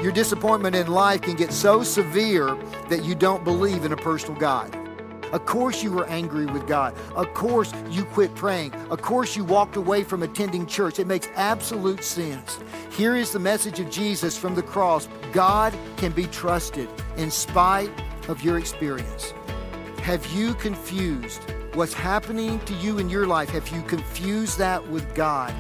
Your disappointment in life can get so severe that you don't believe in a personal God. Of course you were angry with God. Of course you quit praying. Of course you walked away from attending church. It makes absolute sense. Here is the message of Jesus from the cross. God can be trusted in spite of your experience. Have you confused what's happening to you in your life? Have you confused that with God?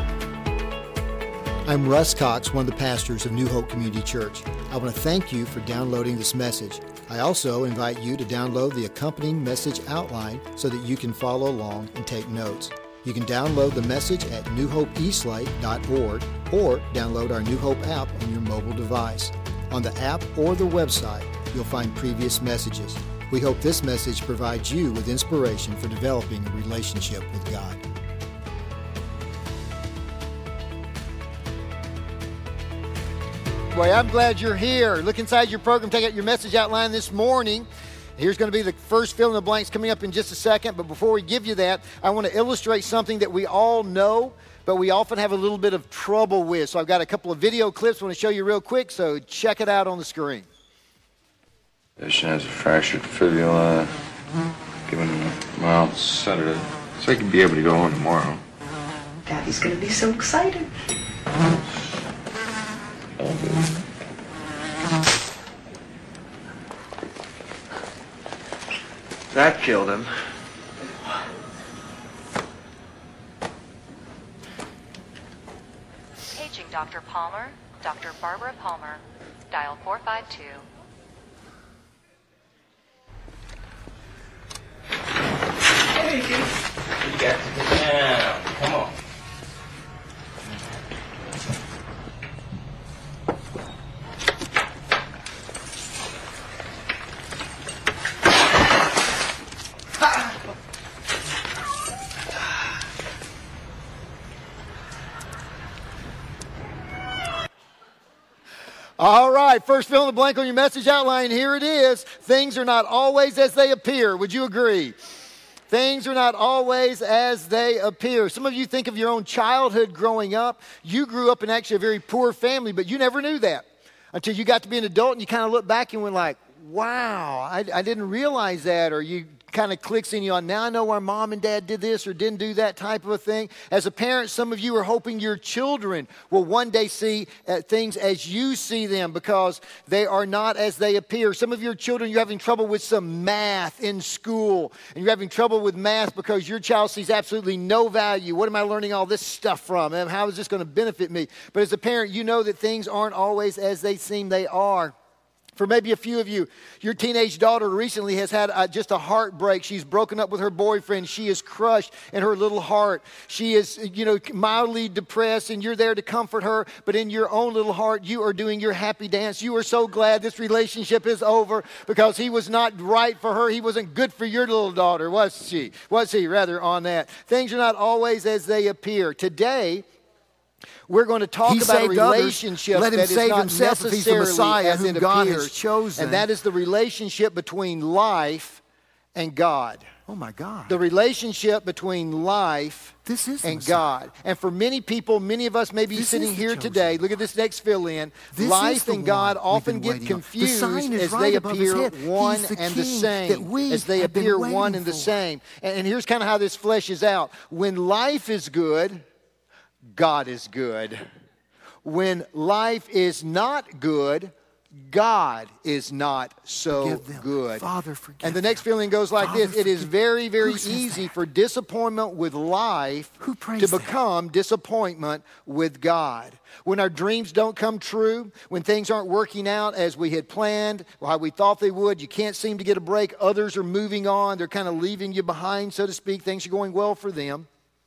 I'm Russ Cox, one of the pastors of New Hope Community Church. I want to thank you for downloading this message. I also invite you to download the accompanying message outline so that you can follow along and take notes. You can download the message at newhopeeastlake.org or download our New Hope app on your mobile device. On the app or the website, you'll find previous messages. We hope this message provides you with inspiration for developing a relationship with God. Boy, I'm glad you're here. Look inside your program, take out your message outline this morning. Here's going to be the first fill in the blanks coming up in just a second. But before we give you that, I want to illustrate something that we all know, but we often have a little bit of trouble with. So I've got a couple of video clips I want to show you real quick, so check it out on the screen. Patient has a fractured fibula, given him a mild sedative, so he can be able to go on tomorrow. Daddy's going to be so excited. That killed him. Paging Dr. Palmer, Dr. Barbara Palmer, dial 452. Hey, you got to get down. Come on. All right, first fill in the blank on your message outline. Here it is. Things are not always as they appear. Would you agree? Things are not always as they appear. Some of you think of your own childhood growing up. You grew up in actually a very poor family, but you never knew that until you got to be an adult and you kind of look back and went like, wow, I didn't realize that. Or you kind of clicks in you on, now I know why mom and dad did this or didn't do that type of a thing. As a parent, some of you are hoping your children will one day see things as you see them because they are not as they appear. Some of your children, you're having trouble with some math in school, and you're having trouble with math because your child sees absolutely no value. What am I learning all this stuff from? And how is this going to benefit me? But as a parent, you know that things aren't always as they seem they are. For maybe a few of you, your teenage daughter recently has had just a heartbreak. She's broken up with her boyfriend. She is crushed in her little heart. She is, mildly depressed, and you're there to comfort her. But in your own little heart, you are doing your happy dance. You are so glad this relationship is over because he was not right for her. He wasn't good for your little daughter, was she? Was he, rather, on that? Things are not always as they appear. Today, we're going to talk about a relationship that is not necessarily as it appears, and that is the relationship between life and God. Oh my God. The relationship between life and God. And for many people, many of us may be sitting here today, look at this next fill-in, life and God often get confused as they appear one and the same. As they appear one and the same. And here's kind of how this fleshes out. When life is good, God is good. When life is not good, God is not so good. Father, forgive and the next feeling goes like this. It is very, very easy for disappointment with life to become disappointment with God. When our dreams don't come true, when things aren't working out as we had planned, or how we thought they would, you can't seem to get a break. Others are moving on. They're kind of leaving you behind, so to speak. Things are going well for them.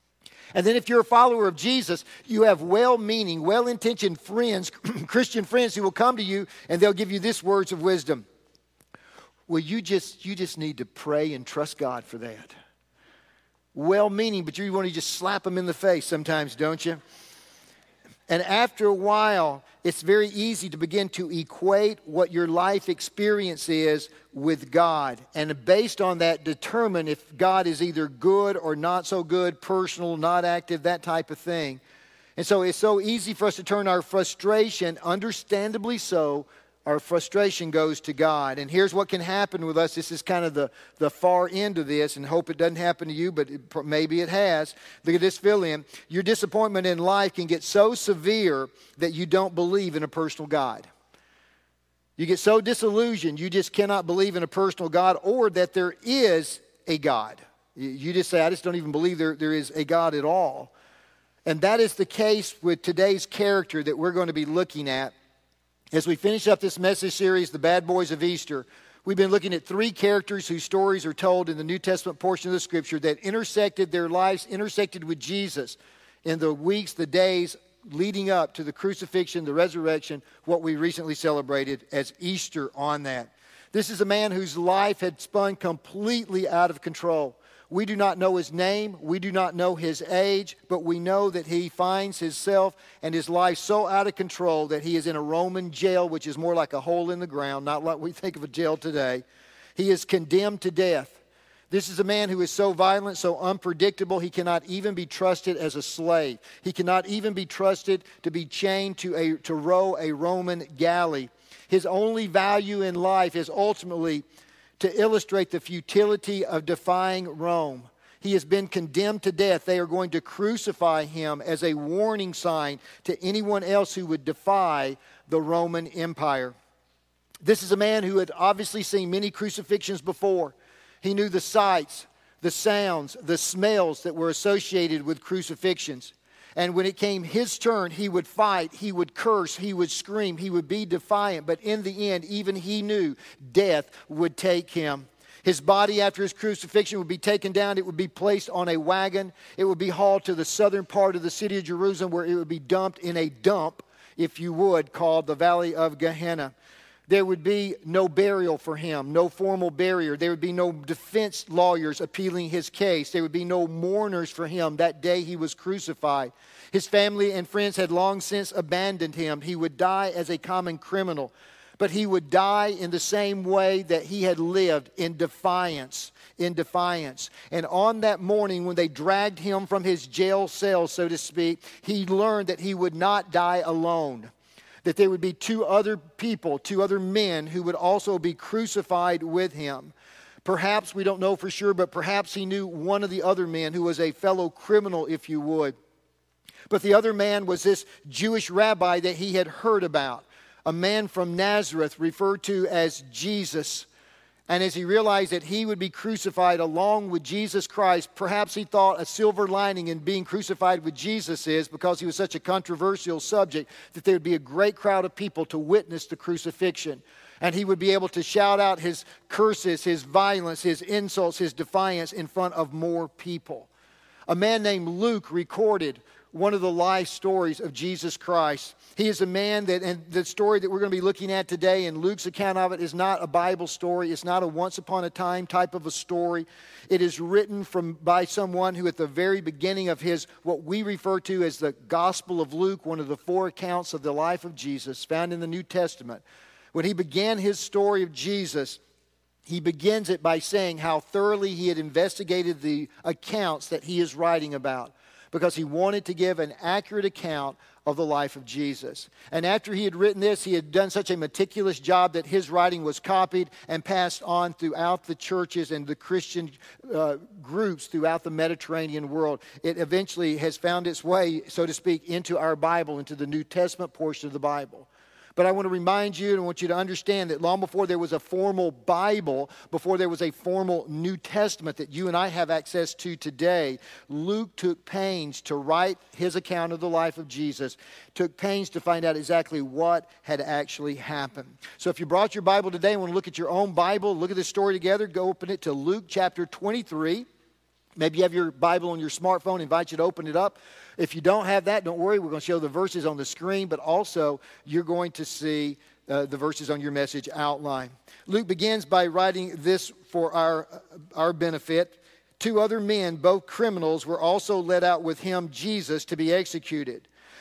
And then if you're a follower of Jesus, you have well-meaning, well-intentioned friends, Christian friends who will come to you and they'll give you this words of wisdom. Well, you just need to pray and trust God for that. Well-meaning, but you want to just slap them in the face sometimes, don't you? And after a while, it's very easy to begin to equate what your life experience is with God. And based on that, determine if God is either good or not so good, personal, not active, that type of thing. And so it's so easy for us to turn our frustration, understandably so, our frustration goes to God. And here's what can happen with us. This is kind of the far end of this, and hope it doesn't happen to you, but maybe it has. Look at this fill in. Your disappointment in life can get so severe that you don't believe in a personal God. You get so disillusioned, you just cannot believe in a personal God or that there is a God. You just say, I just don't even believe there is a God at all. And that is the case with today's character that we're going to be looking at. As we finish up this message series, The Bad Boys of Easter, we've been looking at three characters whose stories are told in the New Testament portion of the Scripture that their lives intersected with Jesus in the weeks, the days leading up to the crucifixion, the resurrection, what we recently celebrated as Easter on that. This is a man whose life had spun completely out of control. We do not know his name, we do not know his age, but we know that he finds himself and his life so out of control that he is in a Roman jail, which is more like a hole in the ground, not like we think of a jail today. He is condemned to death. This is a man who is so violent, so unpredictable, he cannot even be trusted as a slave. He cannot even be trusted to be chained to row a Roman galley. His only value in life is ultimately to illustrate the futility of defying Rome. He has been condemned to death. They are going to crucify him as a warning sign to anyone else who would defy the Roman Empire. This is a man who had obviously seen many crucifixions before. He knew the sights, the sounds, the smells that were associated with crucifixions. And when it came his turn, he would fight, he would curse, he would scream, he would be defiant. But in the end, even he knew death would take him. His body after his crucifixion would be taken down. It would be placed on a wagon. It would be hauled to the southern part of the city of Jerusalem where it would be dumped in a dump, if you would, called the Valley of Gehenna. There would be no burial for him, no formal burial. There would be no defense lawyers appealing his case. There would be no mourners for him that day he was crucified. His family and friends had long since abandoned him. He would die as a common criminal, but he would die in the same way that he had lived, in defiance. And on that morning when they dragged him from his jail cell, so to speak, he learned that he would not die alone. That there would be two other people, two other men who would also be crucified with him. Perhaps, we don't know for sure, but perhaps he knew one of the other men who was a fellow criminal, if you would. But the other man was this Jewish rabbi that he had heard about, a man from Nazareth referred to as Jesus. And as he realized that he would be crucified along with Jesus Christ, perhaps he thought a silver lining in being crucified with Jesus is, because he was such a controversial subject, that there would be a great crowd of people to witness the crucifixion. And he would be able to shout out his curses, his violence, his insults, his defiance in front of more people. A man named Luke recorded one of the life stories of Jesus Christ. He is a man that, and the story that we're going to be looking at today, and Luke's account of it, is not a Bible story. It's not a once upon a time type of a story. It is written by someone who at the very beginning of his, what we refer to as the Gospel of Luke, one of the four accounts of the life of Jesus found in the New Testament. When he began his story of Jesus, he begins it by saying how thoroughly he had investigated the accounts that he is writing about, because he wanted to give an accurate account of the life of Jesus. And after he had written this, he had done such a meticulous job that his writing was copied and passed on throughout the churches and the Christian groups throughout the Mediterranean world. It eventually has found its way, so to speak, into our Bible, into the New Testament portion of the Bible. But I want to remind you and I want you to understand that long before there was a formal Bible, before there was a formal New Testament that you and I have access to today, Luke took pains to write his account of the life of Jesus, took pains to find out exactly what had actually happened. So if you brought your Bible today and want to look at your own Bible, look at this story together, go open it to Luke chapter 23. Maybe you have your Bible on your smartphone. I invite you to open it up. If you don't have that, don't worry. We're going to show the verses on the screen, but also you're going to see the verses on your message outline. Luke begins by writing this for our benefit. Two other men, both criminals, were also led out with him, Jesus, to be executed.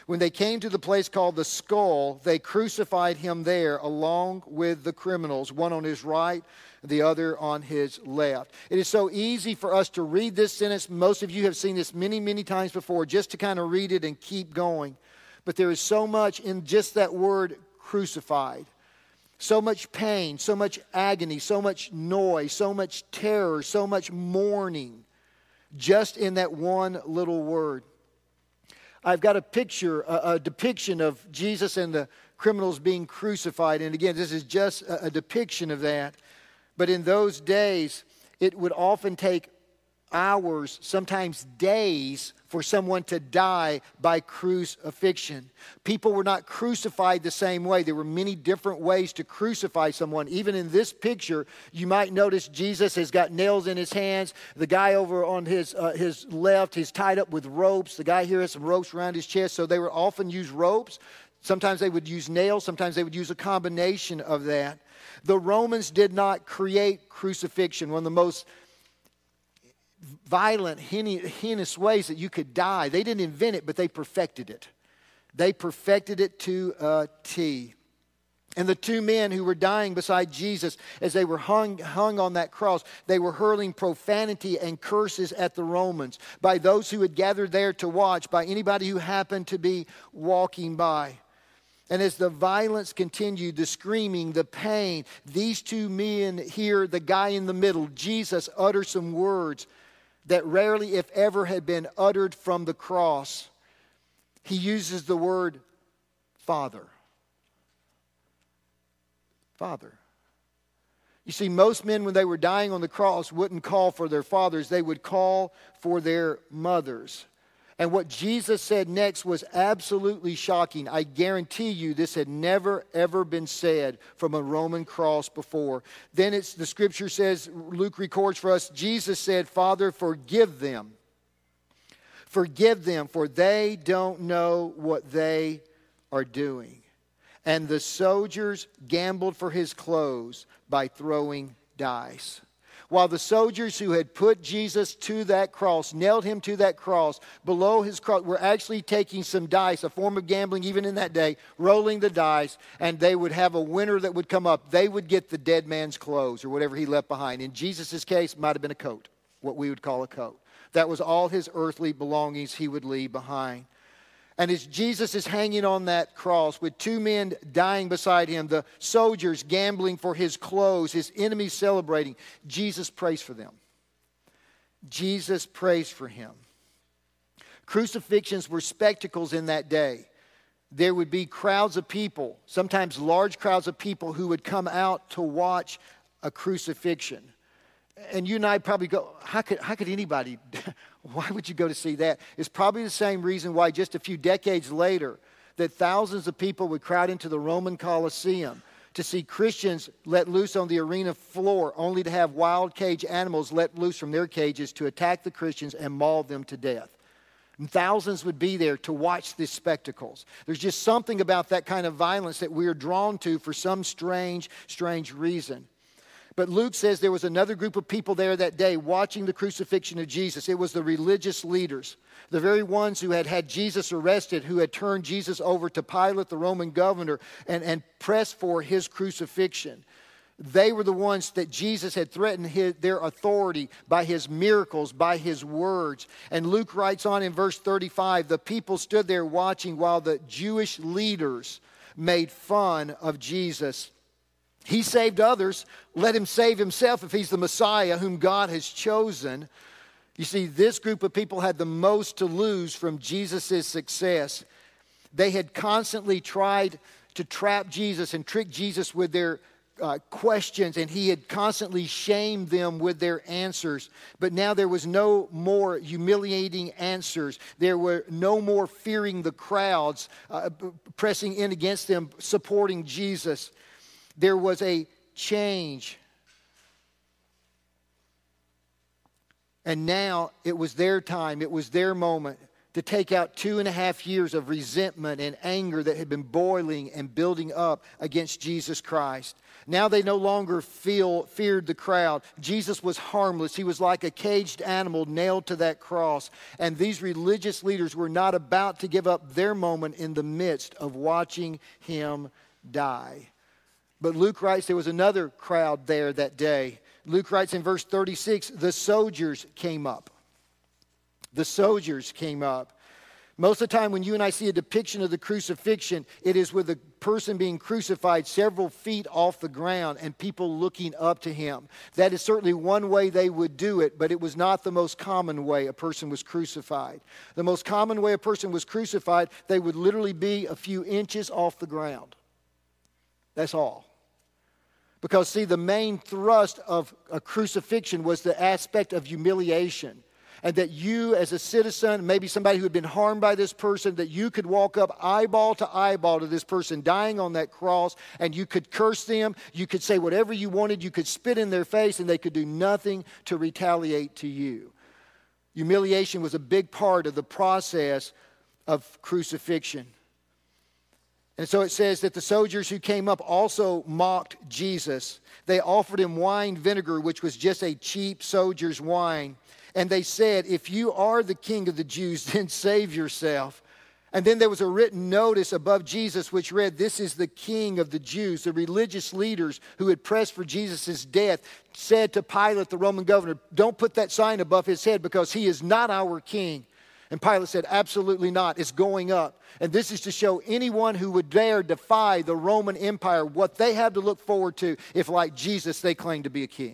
When they came to the place called the Skull, they crucified him there along with the criminals, one on his right, the other on his left. It is so easy for us to read this sentence. Most of you have seen this many, many times before, just to kind of read it and keep going. But there is so much in just that word crucified. So much pain, so much agony, so much noise, so much terror, so much mourning, just in that one little word. I've got a picture, a depiction of Jesus and the criminals being crucified. And again, this is just a depiction of that. But in those days, it would often take hours, sometimes days, for someone to die by crucifixion. People were not crucified the same way. There were many different ways to crucify someone. Even in this picture, you might notice Jesus has got nails in his hands. The guy over on his left, he's tied up with ropes. The guy here has some ropes around his chest. So they would often use ropes. Sometimes they would use nails. Sometimes they would use a combination of that. The Romans did not create crucifixion, one of the most violent, heinous ways that you could die. They didn't invent it, but they perfected it. They perfected it to a T. And the two men who were dying beside Jesus, as they were hung on that cross, they were hurling profanity and curses at the Romans by those who had gathered there to watch, by anybody who happened to be walking by. And as the violence continued, the screaming, the pain, these two men here, the guy in the middle, Jesus, utter some words that rarely, if ever, had been uttered from the cross. He uses the word Father. Father. You see, most men, when they were dying on the cross, wouldn't call for their fathers. They would call for their mothers. And what Jesus said next was absolutely shocking. I guarantee you this had never, ever been said from a Roman cross before. Then the scripture says, Luke records for us, Jesus said, Father, forgive them. Forgive them, for they don't know what they are doing. And the soldiers gambled for his clothes by throwing dice. While the soldiers who had put Jesus to that cross, nailed him to that cross, below his cross, were actually taking some dice, a form of gambling even in that day, rolling the dice, and they would have a winner that would come up. They would get the dead man's clothes or whatever he left behind. In Jesus' case, it might have been a coat, what we would call a coat. That was all his earthly belongings he would leave behind. And as Jesus is hanging on that cross with two men dying beside him, the soldiers gambling for his clothes, his enemies celebrating, Jesus prays for them. Jesus prays for him. Crucifixions were spectacles in that day. There would be crowds of people, sometimes large crowds of people, who would come out to watch a crucifixion. And you and I probably go, how could anybody, why would you go to see that? It's probably the same reason why just a few decades later that thousands of people would crowd into the Roman Colosseum to see Christians let loose on the arena floor, only to have wild cage animals let loose from their cages to attack the Christians and maul them to death. And thousands would be there to watch these spectacles. There's just something about that kind of violence that we're drawn to for some strange reason. But Luke says there was another group of people there that day watching the crucifixion of Jesus. It was the religious leaders, the very ones who had had Jesus arrested, who had turned Jesus over to Pilate, the Roman governor, and pressed for his crucifixion. They were the ones that Jesus had threatened their authority by his miracles, by his words. And Luke writes on in verse 35, the people stood there watching while the Jewish leaders made fun of Jesus. He saved others. Let him save himself if he's the Messiah whom God has chosen. You see, this group of people had the most to lose from Jesus' success. They had constantly tried to trap Jesus and trick Jesus with their questions, and he had constantly shamed them with their answers. But now there was no more humiliating answers. There were no more fearing the crowds, pressing in against them, supporting Jesus. There was a change. And now it was their time. It was their moment to take out 2.5 years of resentment and anger that had been boiling and building up against Jesus Christ. Now they no longer feared the crowd. Jesus was harmless. He was like a caged animal nailed to that cross. And these religious leaders were not about to give up their moment in the midst of watching him die. But Luke writes there was another crowd there that day. Luke writes in verse 36, the soldiers came up. The soldiers came up. Most of the time when you and I see a depiction of the crucifixion, it is with the person being crucified several feet off the ground and people looking up to him. That is certainly one way they would do it, but it was not the most common way a person was crucified. The most common way a person was crucified, they would literally be a few inches off the ground. That's all. Because, see, the main thrust of a crucifixion was the aspect of humiliation. And that you as a citizen, maybe somebody who had been harmed by this person, that you could walk up eyeball to this person dying on that cross, and you could curse them, you could say whatever you wanted, you could spit in their face, and they could do nothing to retaliate to you. Humiliation was a big part of the process of crucifixion. And so it says that the soldiers who came up also mocked Jesus. They offered him wine vinegar, which was just a cheap soldier's wine. And they said, if you are the king of the Jews, then save yourself. And then there was a written notice above Jesus which read, this is the king of the Jews. The religious leaders who had pressed for Jesus' death said to Pilate, the Roman governor, don't put that sign above his head because he is not our king. And Pilate said, absolutely not. It's going up. And this is to show anyone who would dare defy the Roman Empire what they have to look forward to if, like Jesus, they claim to be a king.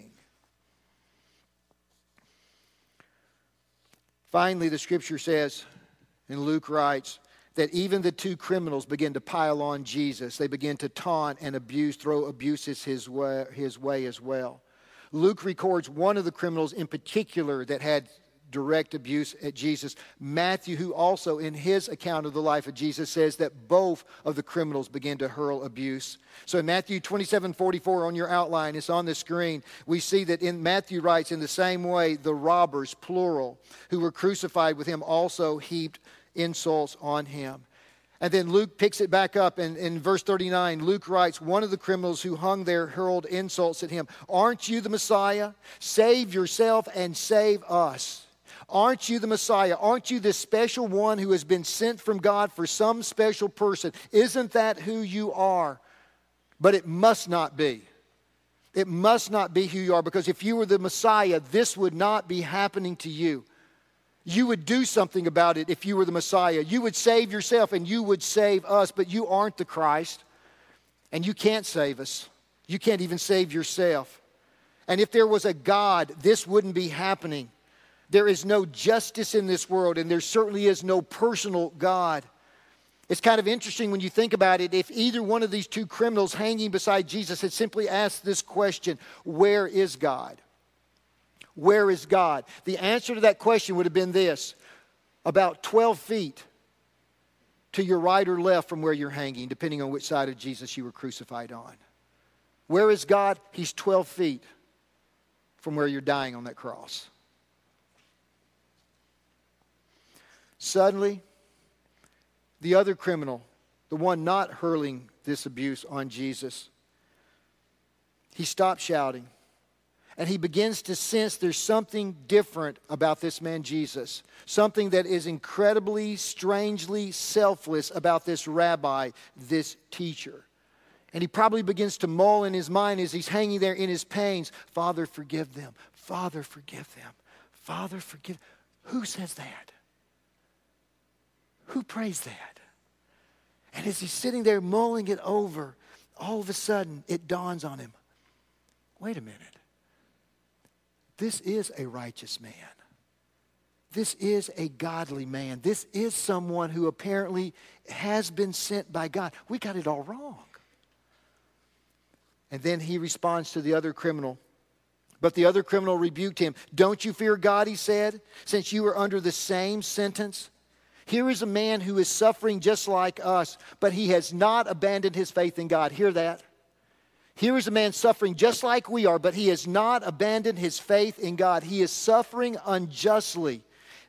Finally, the scripture says, and Luke writes, that even the two criminals begin to pile on Jesus. They begin to taunt and abuse, throw abuses his way as well. Luke records one of the criminals in particular that had direct abuse at Jesus. Matthew, who also in his account of the life of Jesus says that both of the criminals began to hurl abuse. So in Matthew 27:44 on your outline, it's on the screen, we see that in Matthew writes in the same way, the robbers, plural, who were crucified with him also heaped insults on him. And then Luke picks it back up in verse 39. Luke writes, one of the criminals who hung there hurled insults at him. Aren't you the Messiah? Save yourself and save us. Aren't you the Messiah? Aren't you this special one who has been sent from God for some special person? Isn't that who you are? But it must not be. It must not be who you are, because if you were the Messiah, this would not be happening to you. You would do something about it if you were the Messiah. You would save yourself and you would save us, but you aren't the Christ. And you can't save us. You can't even save yourself. And if there was a God, this wouldn't be happening. There is no justice in this world, and there certainly is no personal God. It's kind of interesting when you think about it. If either one of these two criminals hanging beside Jesus had simply asked this question, where is God? Where is God? The answer to that question would have been this: about 12 feet to your right or left from where you're hanging, depending on which side of Jesus you were crucified on. Where is God? He's 12 feet from where you're dying on that cross. Suddenly, the other criminal, the one not hurling this abuse on Jesus, he stops shouting. And he begins to sense there's something different about this man Jesus. Something that is incredibly, strangely selfless about this rabbi, this teacher. And he probably begins to mull in his mind as he's hanging there in his pains, Father, forgive them. Father, forgive them. Father, forgive. Who says that? Who prays that? And as he's sitting there mulling it over, all of a sudden it dawns on him. Wait a minute. This is a righteous man. This is a godly man. This is someone who apparently has been sent by God. We got it all wrong. And then he responds to the other criminal. But the other criminal rebuked him. Don't you fear God, he said, since you are under the same sentence? Here is a man who is suffering just like us, but he has not abandoned his faith in God. Hear that? Here is a man suffering just like we are, but he has not abandoned his faith in God. He is suffering unjustly,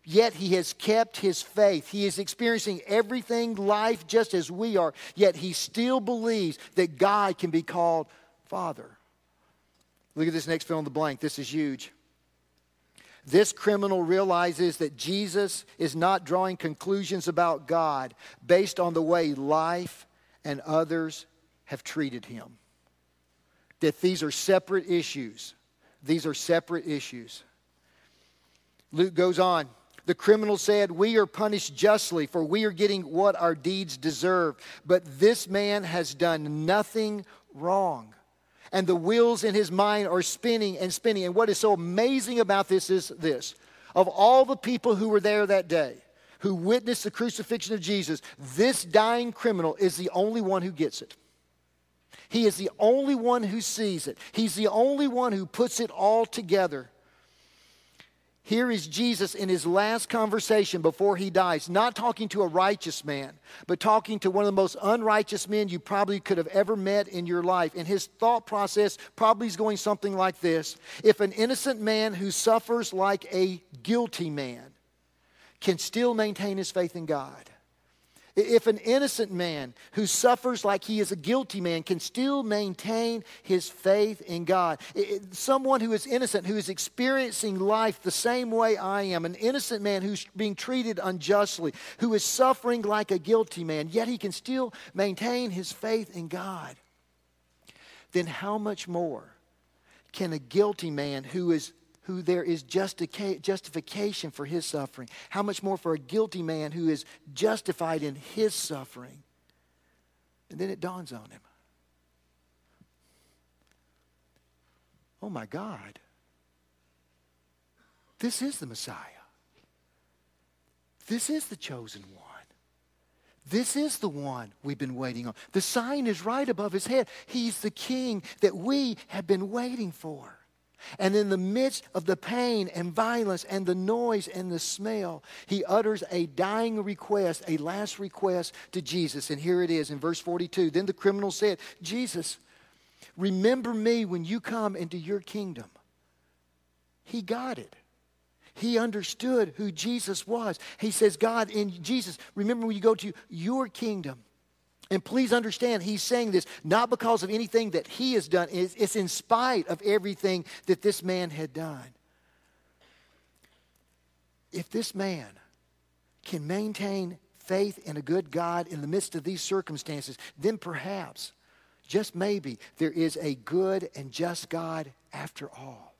Yet he has kept his faith. He is experiencing everything life just as we are. Yet he still believes that God can be called Father. Look at this next fill in the blank. This is huge. This criminal realizes that Jesus is not drawing conclusions about God based on the way life and others have treated him. That these are separate issues. These are separate issues. Luke goes on. The criminal said, "We are punished justly, for we are getting what our deeds deserve. But this man has done nothing wrong." And the wheels in his mind are spinning and spinning. And what is so amazing about this is this. Of all the people who were there that day, who witnessed the crucifixion of Jesus, this dying criminal is the only one who gets it. He is the only one who sees it. He's the only one who puts it all together. Here is Jesus in his last conversation before he dies, not talking to a righteous man, but talking to one of the most unrighteous men you probably could have ever met in your life. And his thought process probably is going something like this. If an innocent man who suffers like a guilty man can still maintain his faith in God, if an innocent man who suffers like he is a guilty man can still maintain his faith in God, someone who is innocent, who is experiencing life the same way I am, an innocent man who's being treated unjustly, who is suffering like a guilty man, yet he can still maintain his faith in God, then how much more can a guilty man who there is justification for his suffering? How much more for a guilty man who is justified in his suffering? And then it dawns on him. Oh my God. This is the Messiah. This is the chosen one. This is the one we've been waiting on. The sign is right above his head. He's the king that we have been waiting for. And in the midst of the pain and violence and the noise and the smell, he utters a dying request, a last request to Jesus. And here it is in verse 42. Then the criminal said, "Jesus, remember me when you come into your kingdom." He got it. He understood who Jesus was. He says, "God, in Jesus, remember when you go to your kingdom." And please understand, he's saying this not because of anything that he has done. It's in spite of everything that this man had done. If this man can maintain faith in a good God in the midst of these circumstances, then perhaps, just maybe, there is a good and just God after all.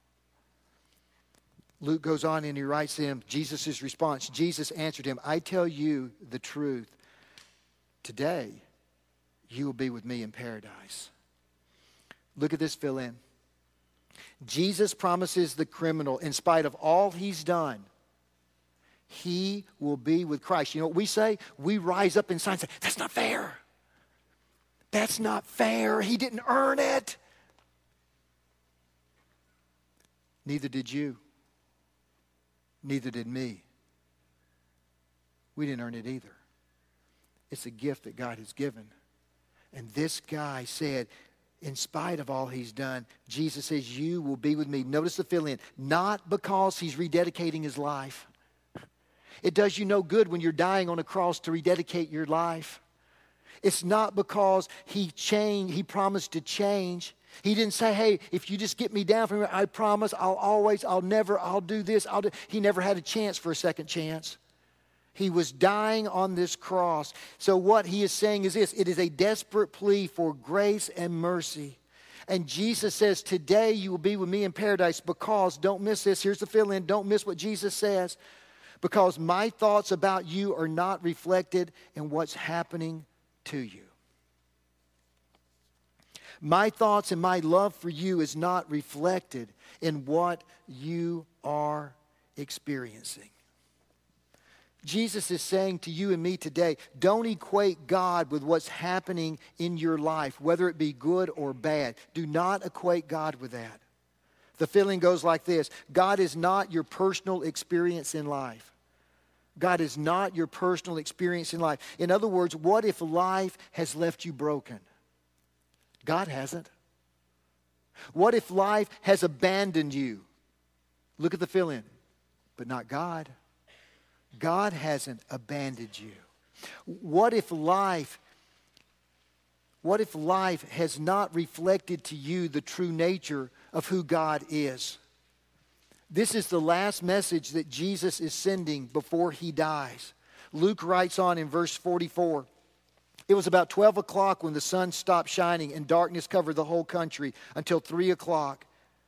Luke goes on and he writes him Jesus' response. Jesus answered him, "I tell you the truth. Today, you will be with me in paradise." Look at this fill in. Jesus promises the criminal, in spite of all he's done, he will be with Christ. You know what we say? We rise up inside and say, "That's not fair. That's not fair. He didn't earn it." Neither did you. Neither did me. We didn't earn it either. It's a gift that God has given. And this guy said, in spite of all he's done, Jesus says, "You will be with me." Notice the fill in. Not because he's rededicating his life. It does you no good when you're dying on a cross to rededicate your life. It's not because he promised to change. He didn't say, "Hey, if you just get me down from here, I promise I'll do this." He never had a chance for a second chance. He was dying on this cross. So what he is saying is this: it is a desperate plea for grace and mercy. And Jesus says, "Today you will be with me in paradise because," don't miss this, here's the fill in, don't miss what Jesus says, "because my thoughts about you are not reflected in what's happening to you." My thoughts and my love for you is not reflected in what you are experiencing. Jesus is saying to you and me today, don't equate God with what's happening in your life, whether it be good or bad. Do not equate God with that. The feeling goes like this: God is not your personal experience in life. God is not your personal experience in life. In other words, what if life has left you broken? God hasn't. What if life has abandoned you? Look at the fill in. But not God. God hasn't abandoned you. What if life has not reflected to you the true nature of who God is? This is the last message that Jesus is sending before he dies. Luke writes on in verse 44, it was about 12 o'clock when the sun stopped shining and darkness covered the whole country until 3 o'clock.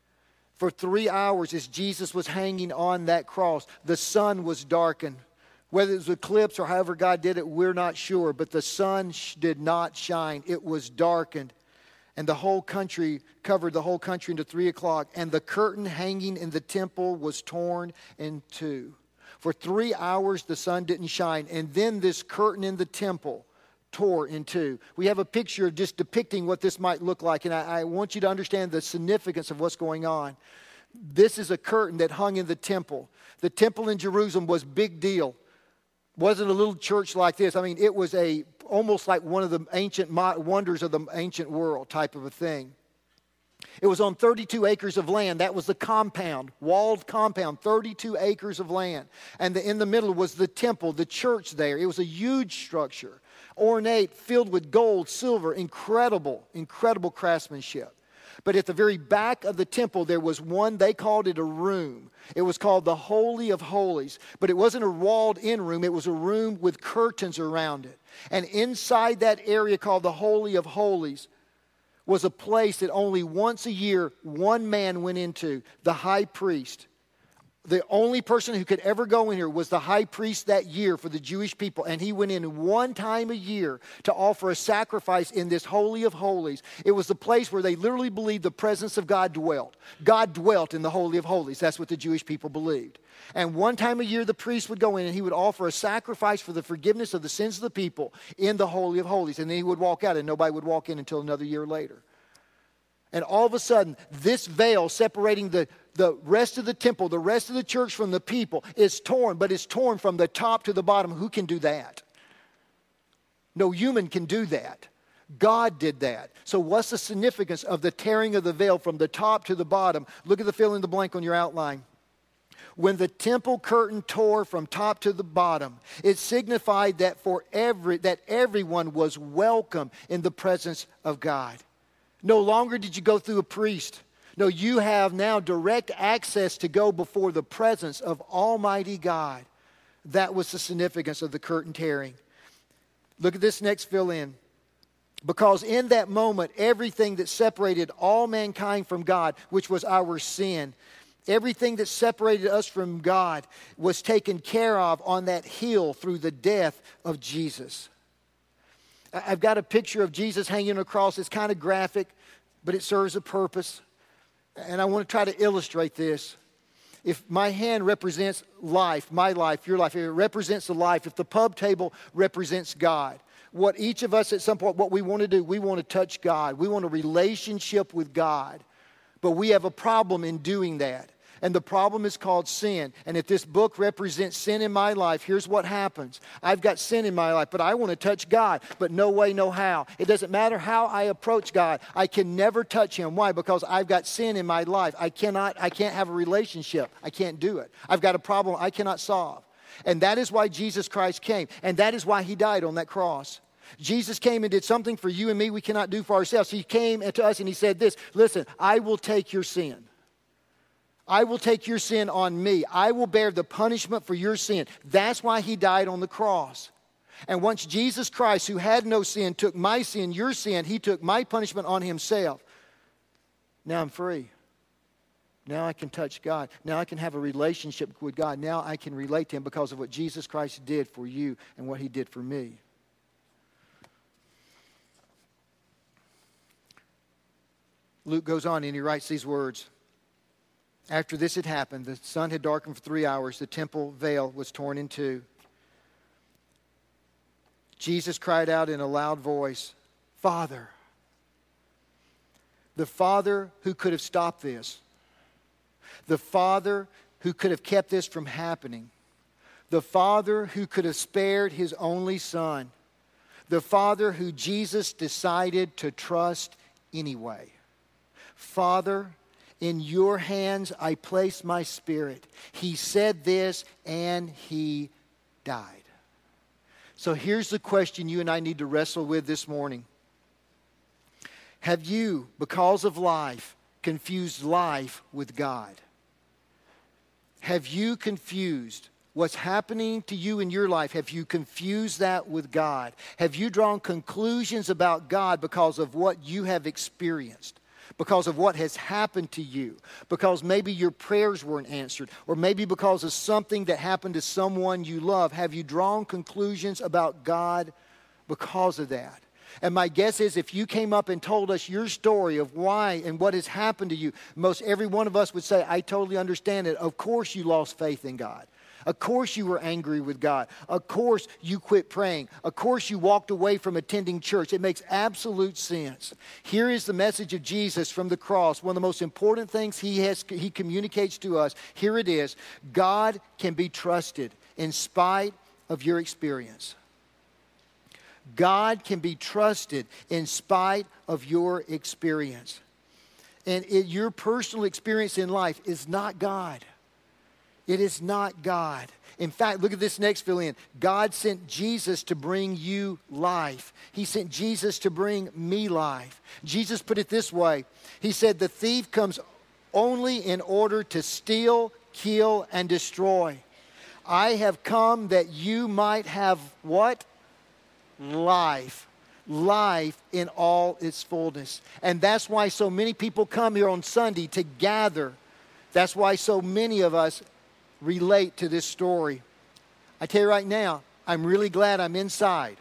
For 3 hours as Jesus was hanging on that cross, the sun was darkened. Whether it was eclipse or however God did it, we're not sure. But the sun did not shine. It was darkened. And the whole country, covered the whole country into 3 o'clock. And the curtain hanging in the temple was torn in two. For 3 hours the sun didn't shine. And then this curtain in the temple tore in two. We have a picture of just depicting what this might look like. And I want you to understand the significance of what's going on. This is a curtain that hung in the temple. The temple in Jerusalem was a big deal. Wasn't a little church like this. I mean, it was almost like one of the ancient wonders of the ancient world type of a thing. It was on 32 acres of land. That was the compound, walled compound, 32 acres of land. And in the middle was the temple, the church there. It was a huge structure, ornate, filled with gold, silver, incredible craftsmanship. But at the very back of the temple, there was one, they called it a room. It was called the Holy of Holies. But it wasn't a walled-in room. It was a room with curtains around it. And inside that area called the Holy of Holies was a place that only once a year one man went into, the high priest. The only person who could ever go in here was the high priest that year for the Jewish people. And he went in one time a year to offer a sacrifice in this Holy of Holies. It was the place where they literally believed the presence of God dwelt. God dwelt in the Holy of Holies. That's what the Jewish people believed. And one time a year the priest would go in and he would offer a sacrifice for the forgiveness of the sins of the people in the Holy of Holies. And then he would walk out and nobody would walk in until another year later. And all of a sudden, this veil separating the rest of the temple, the rest of the church from the people is torn, but it's torn from the top to the bottom. Who can do that? No human can do that. God did that. So what's the significance of the tearing of the veil from the top to the bottom? Look at the fill in the blank on your outline. When the temple curtain tore from top to the bottom, it signified that everyone was welcome in the presence of God. No longer did you go through a priest. No, you have now direct access to go before the presence of Almighty God. That was the significance of the curtain tearing. Look at this next fill in. Because in that moment, everything that separated all mankind from God, which was our sin, everything that separated us from God was taken care of on that hill through the death of Jesus. I've got a picture of Jesus hanging on a cross. It's kind of graphic, but it serves a purpose. And I want to try to illustrate this. If my hand represents life, my life, your life, if it represents the life, if the pub table represents God, what each of us at some point, what we want to do, we want to touch God. We want a relationship with God. But we have a problem in doing that. And the problem is called sin. And if this book represents sin in my life, here's what happens. I've got sin in my life, but I want to touch God, but no way, no how. It doesn't matter how I approach God. I can never touch Him. Why? Because I've got sin in my life. I can't have a relationship. I can't do it. I've got a problem I cannot solve. And that is why Jesus Christ came. And that is why He died on that cross. Jesus came and did something for you and me we cannot do for ourselves. He came to us and He said this, listen, I will take your sin. I will take your sin on me. I will bear the punishment for your sin. That's why He died on the cross. And once Jesus Christ, who had no sin, took my sin, your sin, He took my punishment on Himself. Now I'm free. Now I can touch God. Now I can have a relationship with God. Now I can relate to Him because of what Jesus Christ did for you and what He did for me. Luke goes on and he writes these words. After this had happened, the sun had darkened for 3 hours. The temple veil was torn in two. Jesus cried out in a loud voice, Father. The Father who could have stopped this. The Father who could have kept this from happening. The Father who could have spared His only Son. The Father who Jesus decided to trust anyway. Father, in your hands I place my spirit. He said this and He died. So here's the question you and I need to wrestle with this morning. Have you, because of life, confused life with God? Have you confused what's happening to you in your life? Have you confused that with God? Have you drawn conclusions about God because of what you have experienced? Because of what has happened to you? Because maybe your prayers weren't answered, or maybe because of something that happened to someone you love. Have you drawn conclusions about God because of that? And my guess is if you came up and told us your story of why and what has happened to you, most every one of us would say, I totally understand it. Of course you lost faith in God. Of course you were angry with God. Of course you quit praying. Of course you walked away from attending church. It makes absolute sense. Here is the message of Jesus from the cross. One of the most important things he communicates to us. Here it is. God can be trusted in spite of your experience. God can be trusted in spite of your experience. And your personal experience in life is not God. It is not God. In fact, look at this next fill-in. God sent Jesus to bring you life. He sent Jesus to bring me life. Jesus put it this way. He said, the thief comes only in order to steal, kill, and destroy. I have come that you might have what? Life. Life in all its fullness. And that's why so many people come here on Sunday to gather. That's why so many of us relate to this story. I tell you right now, I'm really glad I'm inside.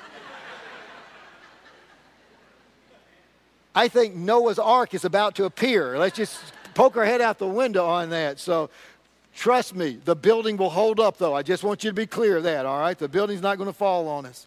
I think Noah's Ark is about to appear. Let's just poke our head out the window on that. So trust me, the building will hold up though. I just want you to be clear of that, all right? The building's not going to fall on us.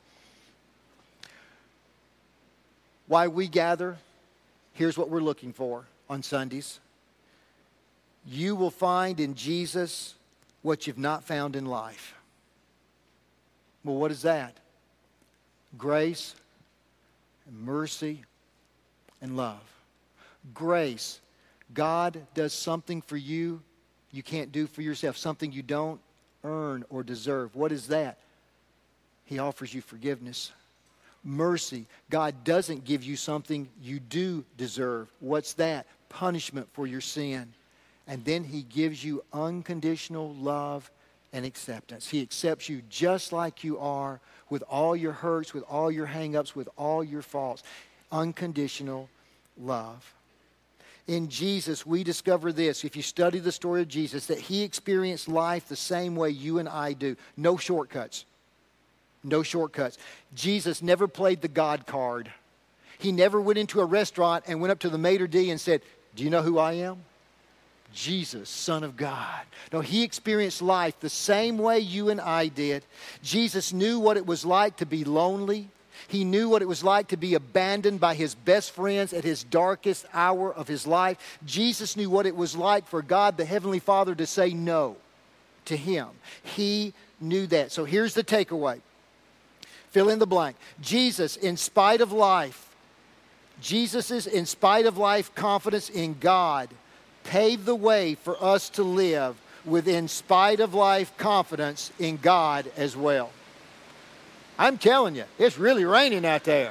Why we gather, here's what we're looking for on Sundays. You will find in Jesus what you've not found in life. Well, what is that? Grace, and mercy, and love. Grace. God does something for you you can't do for yourself, something you don't earn or deserve. What is that? He offers you forgiveness. Mercy. God doesn't give you something you do deserve. What's that? Punishment for your sin. And then He gives you unconditional love and acceptance. He accepts you just like you are, with all your hurts, with all your hang-ups, with all your faults. Unconditional love. In Jesus, we discover this, if you study the story of Jesus, that He experienced life the same way you and I do. No shortcuts. No shortcuts. Jesus never played the God card. He never went into a restaurant and went up to the maitre d' and said, do you know who I am? Jesus, Son of God. No, He experienced life the same way you and I did. Jesus knew what it was like to be lonely. He knew what it was like to be abandoned by His best friends at His darkest hour of His life. Jesus knew what it was like for God, the Heavenly Father, to say no to Him. He knew that. So here's the takeaway. Fill in the blank. Jesus, in spite of life, Jesus' in spite of life confidence in God paved the way for us to live with in spite of life confidence in God as well. I'm telling you, it's really raining out there.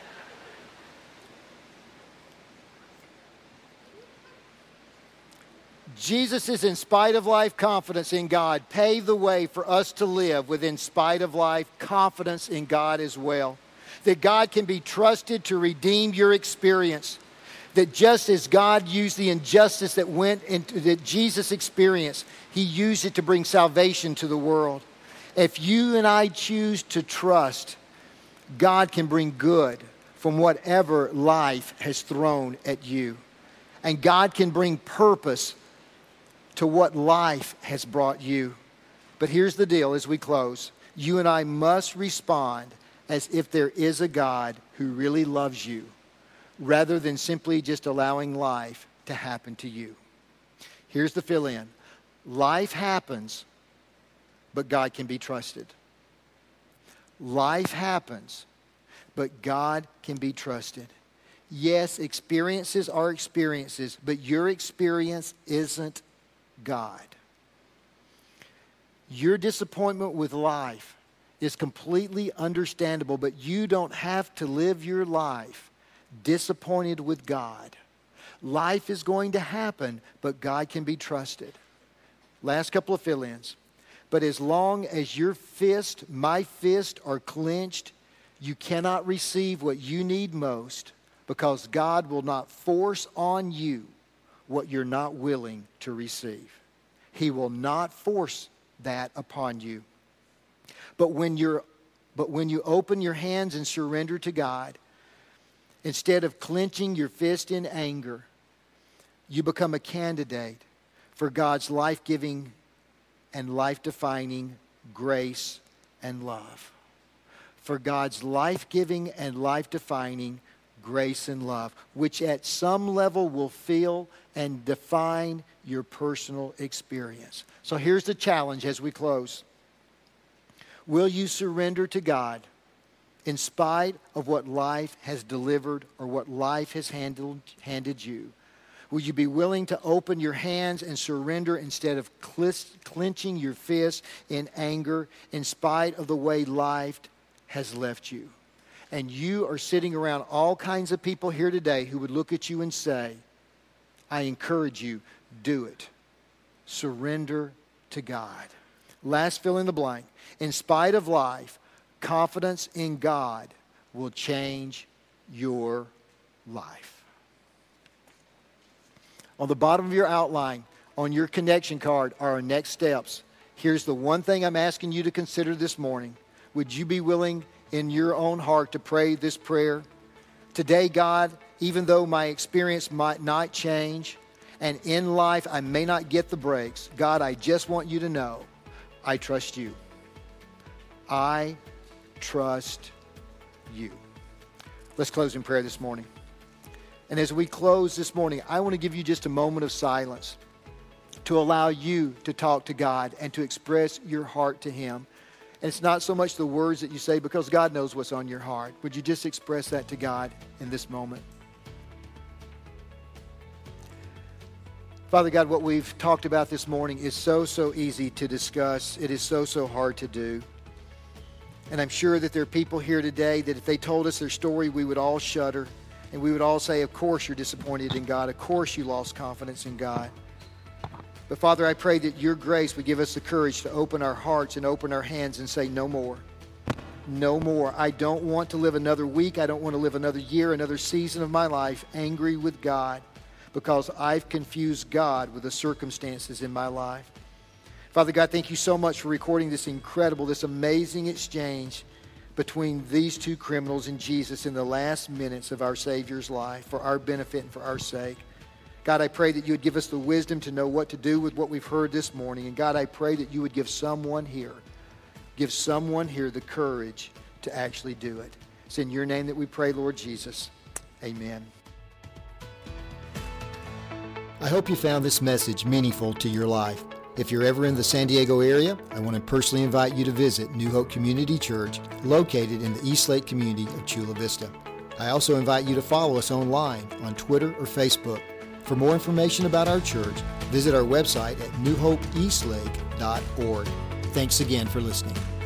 Jesus' in spite of life confidence in God paved the way for us to live with in spite of life confidence in God as well. That God can be trusted to redeem your experience. That just as God used the injustice that Jesus experienced, He used it to bring salvation to the world. If you and I choose to trust, God can bring good from whatever life has thrown at you. And God can bring purpose to what life has brought you. But here's the deal as we close. You and I must respond as if there is a God who really loves you, rather than simply just allowing life to happen to you. Here's the fill-in. Life happens, but God can be trusted. Life happens, but God can be trusted. Yes, experiences are experiences, but your experience isn't God. Your disappointment with life is completely understandable, but you don't have to live your life disappointed with God. Life is going to happen, but God can be trusted. Last couple of fill-ins. But as long as your fist, my fist, are clenched, you cannot receive what you need most, because God will not force on you what you're not willing to receive. He will not force that upon you. But when you open your hands and surrender to God, instead of clenching your fist in anger, you become a candidate for God's life-giving and life-defining grace and love. For God's life-giving and life-defining grace and love, which at some level will fill and define your personal experience. So here's the challenge as we close. Will you surrender to God in spite of what life has delivered or what life has handed you? Will you be willing to open your hands and surrender instead of clenching your fists in anger in spite of the way life has left you? And you are sitting around all kinds of people here today who would look at you and say, I encourage you, do it. Surrender to God. Last fill in the blank. In spite of life, confidence in God will change your life. On the bottom of your outline, on your connection card, are our next steps. Here's the one thing I'm asking you to consider this morning. Would you be willing in your own heart to pray this prayer? Today, God, even though my experience might not change, and in life I may not get the breaks, God, I just want you to know, I trust you. I trust you. Let's close in prayer this morning. And as we close this morning, I want to give you just a moment of silence to allow you to talk to God and to express your heart to Him. And it's not so much the words that you say, because God knows what's on your heart. Would you just express that to God in this moment? Father God, what we've talked about this morning is so easy to discuss. It is so hard to do. And I'm sure that there are people here today that if they told us their story, we would all shudder. And we would all say, of course you're disappointed in God. Of course you lost confidence in God. But Father, I pray that your grace would give us the courage to open our hearts and open our hands and say, no more. No more. I don't want to live another week. I don't want to live another year, another season of my life angry with God because I've confused God with the circumstances in my life. Father God, thank you so much for recording this incredible, this amazing exchange between these two criminals and Jesus in the last minutes of our Savior's life for our benefit and for our sake. God, I pray that you would give us the wisdom to know what to do with what we've heard this morning. And God, I pray that you would give someone here the courage to actually do it. It's in your name that we pray, Lord Jesus. Amen. I hope you found this message meaningful to your life. If you're ever in the San Diego area, I want to personally invite you to visit New Hope Community Church, located in the East Lake community of Chula Vista. I also invite you to follow us online on Twitter or Facebook. For more information about our church, visit our website at newhopeeastlake.org. Thanks again for listening.